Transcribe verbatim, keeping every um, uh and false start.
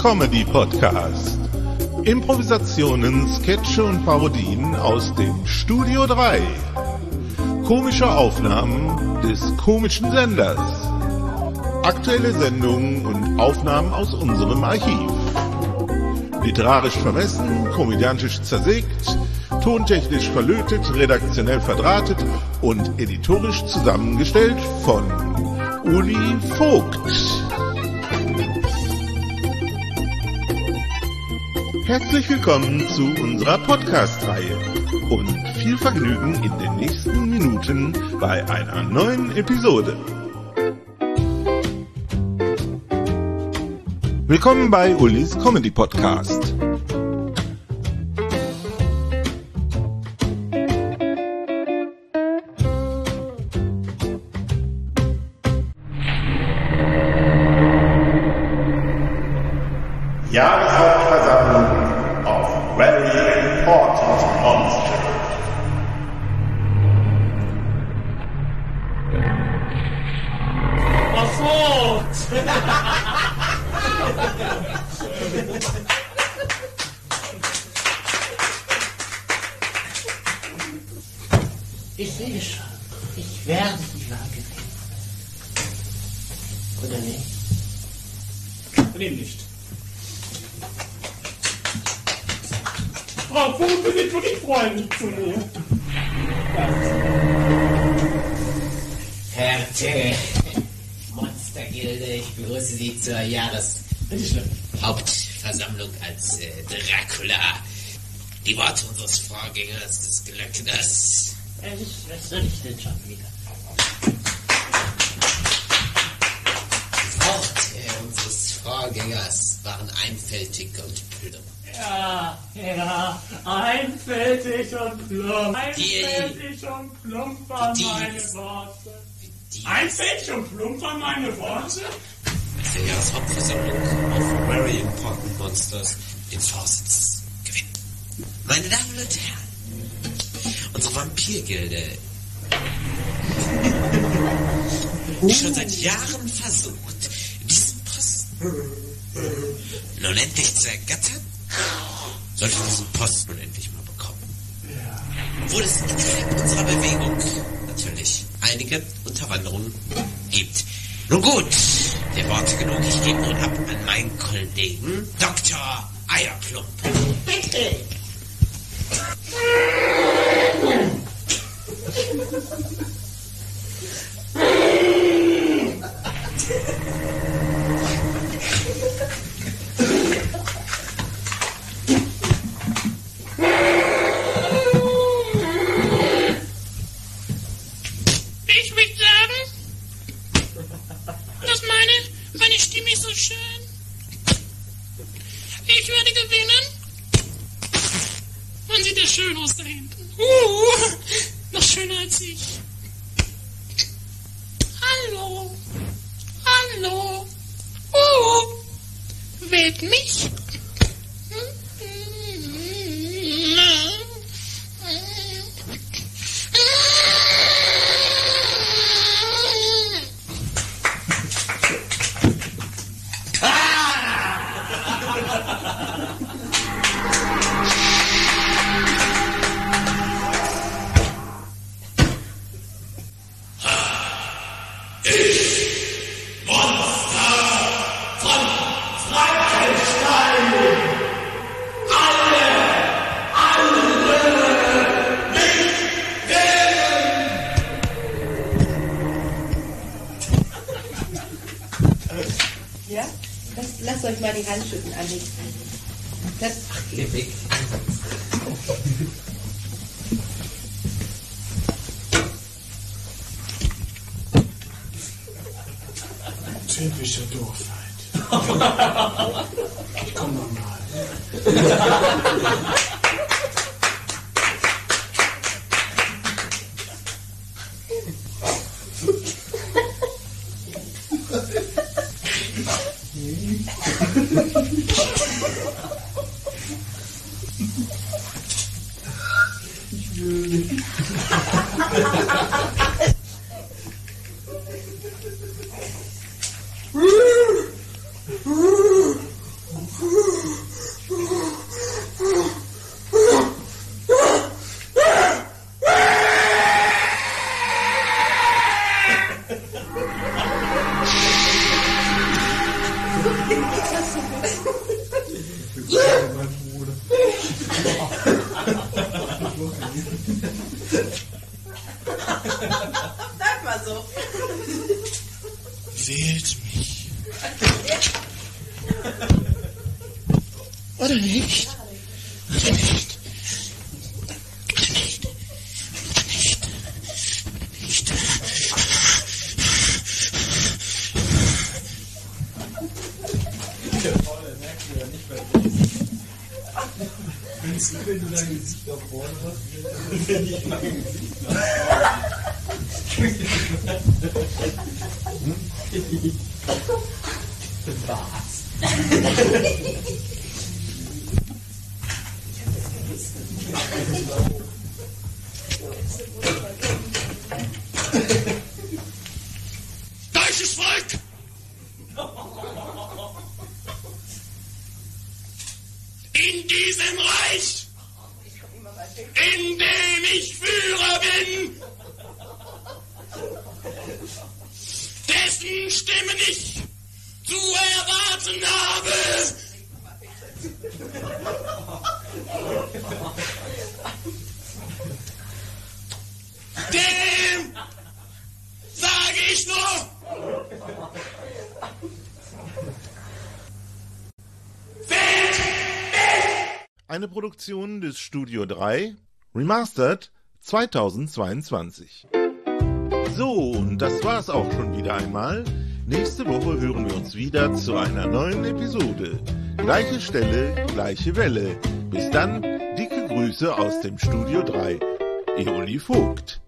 Comedy Podcast. Improvisationen, Sketche und Parodien aus dem Studio drei. Komische Aufnahmen des komischen Senders. Aktuelle Sendungen und Aufnahmen aus unserem Archiv. Literarisch vermessen, komödiantisch zersägt, tontechnisch verlötet, redaktionell verdrahtet und editorisch zusammengestellt von Uli Vogt. Herzlich willkommen zu unserer Podcast-Reihe und viel Vergnügen in den nächsten Minuten bei einer neuen Episode. Willkommen bei Ulis Comedy Podcast. Jahreshauptversammlung of very important monsters. Was so? Ich sehe schon, ich werde die Waage nehmen. Oder nicht? Nehm nicht. Frau Vogt, wir sind wirklich freundlich zu mir. Härte Monstergilde, ich begrüße Sie zur Jahreshauptversammlung als äh, Dracula. Die Worte unseres Vorgängers des Glöckners. Ehrlich, was soll ich denn schon wieder? Die Worte unseres Vorgängers waren einfältig und plump. Ja, ja, einfältig und plump. Einfältig und plump waren die, meine Worte. Die, einfältig und plump waren meine Worte? Als der Jahreshauptversammlung of Very Important Monsters den Vorsitz gewinnen. Meine Damen und Herren, unsere Vampirgilde, die schon seit Jahren versucht, diesen Posten nun endlich zu ergattern, sollte diesen Posten nun endlich mal bekommen. Obwohl es innerhalb unserer Bewegung natürlich einige Unterwanderungen gibt. Nun gut, der Worte genug, ich gebe nun ab an meinen Kollegen Doktor Eierplump. Bitte! Ich möchte sagen, dass meine, meine Stimme ist so schön. Ich werde gewinnen. Man sieht ja schön aus da hinten. Uh, noch schöner als ich. Hallo. Hallo. Uh, wählt mich. Ja? Lasst, lasst euch mal die Handschütten anlegen. Das Geh weg. Typische Doofheit. Komm nochmal. Sag mal so. Wählt mich. Oder nicht? Oder nicht? Oder nicht? Oder nicht? Nicht. Wenn du dein Gesicht nach vorne hast, wenn ich mein Gesicht nach vorne. Was? Deutsches Volk! In diesem Reich, in dem ich Führer bin, dessen Stimmen ich zu erwarten habe, dem sage ich nur, Eine Produktion des Studio drei, Remastered zweitausendzweiundzwanzig. So, und das war's auch schon wieder einmal. Nächste Woche hören wir uns wieder zu einer neuen Episode. Gleiche Stelle, gleiche Welle. Bis dann, dicke Grüße aus dem Studio drei. Eoli Vogt.